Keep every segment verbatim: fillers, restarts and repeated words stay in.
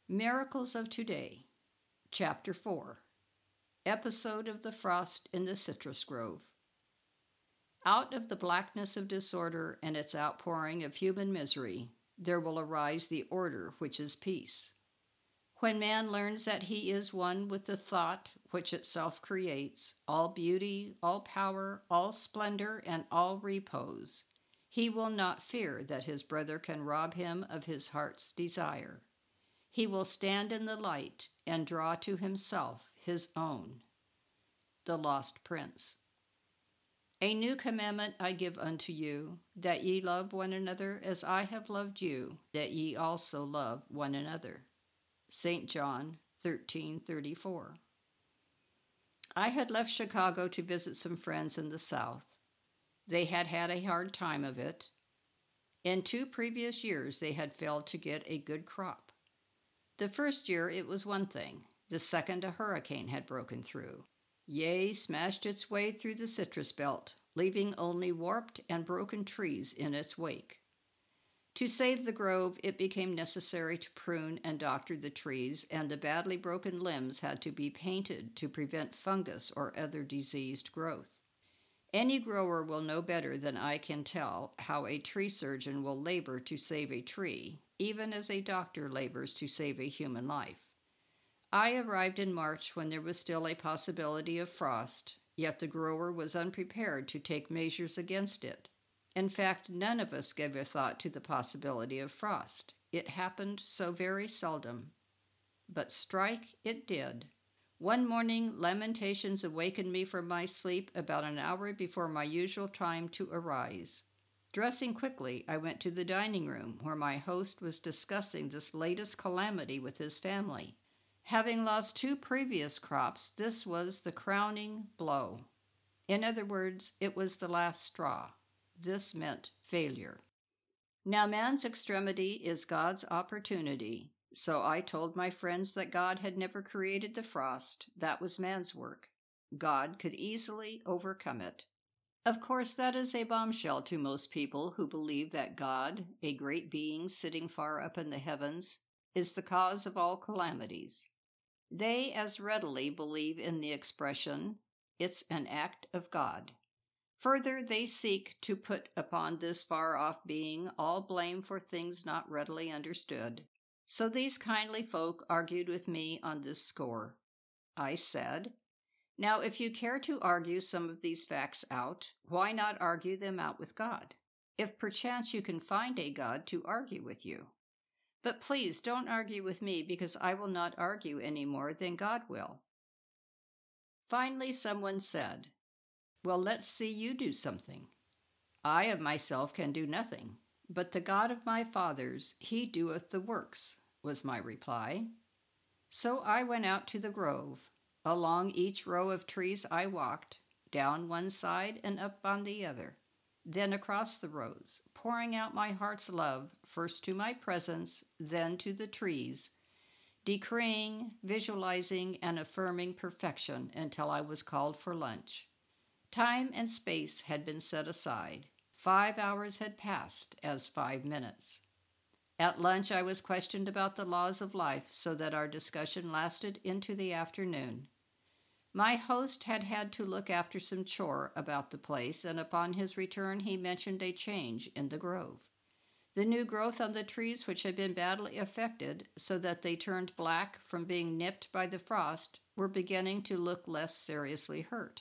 Miracles of Today, Chapter four, Episode of the Frost in the Citrus Grove. Out of the blackness of disorder and its outpouring of human misery, there will arise the order which is peace. When man learns that he is one with the thought which itself creates, all beauty, all power, all splendor, and all repose, he will not fear that his brother can rob him of his heart's desire. He will stand in the light and draw to himself his own. The Lost Prince. A new commandment I give unto you, that ye love one another as I have loved you, that ye also love one another. Saint John thirteen thirty-four. I had left Chicago to visit some friends in the South. They had had a hard time of it. In two previous years, they had failed to get a good crop. The first year, it was one thing. The second, a hurricane had broken through. Yea, smashed its way through the citrus belt, leaving only warped and broken trees in its wake. To save the grove, it became necessary to prune and doctor the trees, and the badly broken limbs had to be painted to prevent fungus or other diseased growth. Any grower will know better than I can tell how a tree surgeon will labor to save a tree, even as a doctor labors to save a human life. I arrived in March when there was still a possibility of frost, yet the grower was unprepared to take measures against it. In fact, none of us gave a thought to the possibility of frost. It happened so very seldom. But strike it did. One morning, lamentations awakened me from my sleep about an hour before my usual time to arise. Dressing quickly, I went to the dining room, where my host was discussing this latest calamity with his family. Having lost two previous crops, this was the crowning blow. In other words, it was the last straw. This meant failure. Now man's extremity is God's opportunity, so I told my friends that God had never created the frost. That was man's work. God could easily overcome it. Of course, that is a bombshell to most people who believe that God, a great being sitting far up in the heavens, is the cause of all calamities. They as readily believe in the expression, "It's an act of God." Further, they seek to put upon this far-off being all blame for things not readily understood. So these kindly folk argued with me on this score. I said, "Now, if you care to argue some of these facts out, why not argue them out with God, if perchance you can find a God to argue with you? But please don't argue with me, because I will not argue any more than God will." Finally, someone said, "Well, let's see you do something." "I of myself can do nothing, but the God of my fathers, he doeth the works," was my reply. So I went out to the grove. Along each row of trees I walked, down one side and up on the other, then across the rows, pouring out my heart's love, first to my presence, then to the trees, decreeing, visualizing, and affirming perfection until I was called for lunch. Time and space had been set aside. Five hours had passed as five minutes. At lunch, I was questioned about the laws of life, so that our discussion lasted into the afternoon. My host had had to look after some chore about the place, and upon his return he mentioned a change in the grove. The new growth on the trees, which had been badly affected so that they turned black from being nipped by the frost, were beginning to look less seriously hurt.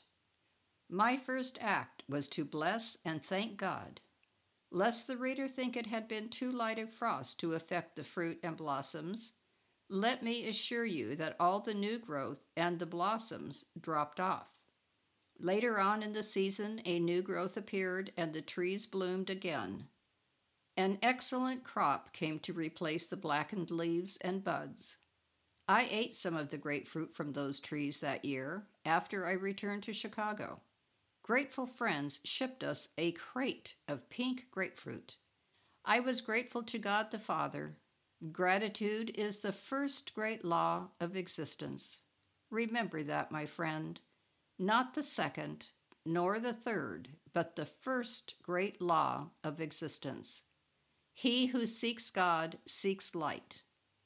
My first act was to bless and thank God. Lest the reader think it had been too light a frost to affect the fruit and blossoms, let me assure you that all the new growth and the blossoms dropped off. Later on in the season, a new growth appeared and the trees bloomed again. An excellent crop came to replace the blackened leaves and buds. I ate some of the grapefruit from those trees that year after I returned to Chicago. Grateful friends shipped us a crate of pink grapefruit. I was grateful to God the Father. Gratitude is the first great law of existence. Remember that, my friend. Not the second, nor the third, but the first great law of existence. He who seeks God seeks light.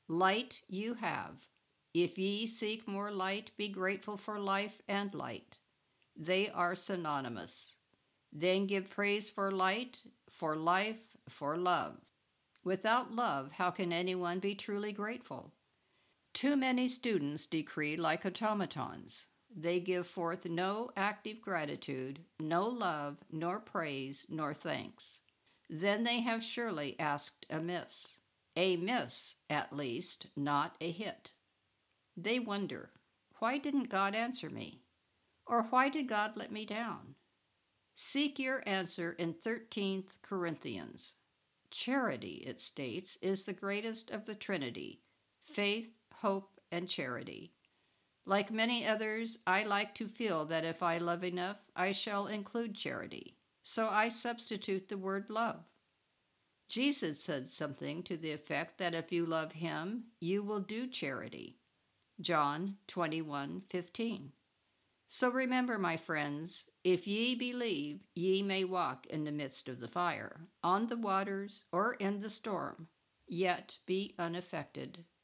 Light you have. If ye seek more light, be grateful for life and light. They are synonymous. Then give praise for light, for life, for love. Without love, how can anyone be truly grateful? Too many students decree like automatons. They give forth no active gratitude, no love, nor praise, nor thanks. Then they have surely asked amiss. A miss, at least, not a hit. They wonder, why didn't God answer me? Or why did God let me down? Seek your answer in thirteenth Corinthians. Charity, it states, is the greatest of the Trinity, faith, hope, and charity. Like many others, I like to feel that if I love enough, I shall include charity. So I substitute the word love. Jesus said something to the effect that if you love him, you will do charity. John twenty-one fifteen. So remember, my friends, if ye believe, ye may walk in the midst of the fire, on the waters, or in the storm, yet be unaffected.